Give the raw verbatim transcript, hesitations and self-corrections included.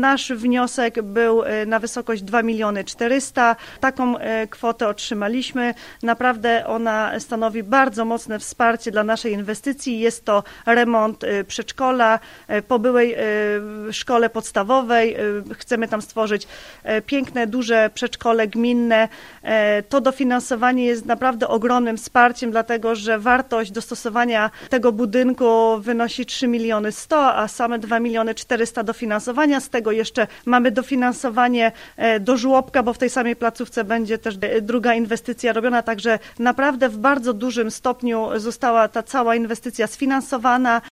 nasz wniosek był na wysokość dwa miliony czterysta. Taką kwotę otrzymaliśmy. Naprawdę ona stanowi bardzo mocne wsparcie dla naszej inwestycji. Jest to remont przedszkola po byłej szkole podstawowej. Chcemy tam stworzyć piękne, duże przedszkole gminne. To dofinansowanie jest naprawdę ogromnym wsparciem, dlatego że wartość dostosowania tego budynku wynosi trzy miliony sto, a same dwa miliony czterysta dofinansowania. Z tego jeszcze mamy dofinansowanie do żłobka, bo w tej samej placówce będzie też druga inwestycja robiona, także naprawdę w bardzo dużym stopniu została ta cała inwestycja sfinansowana.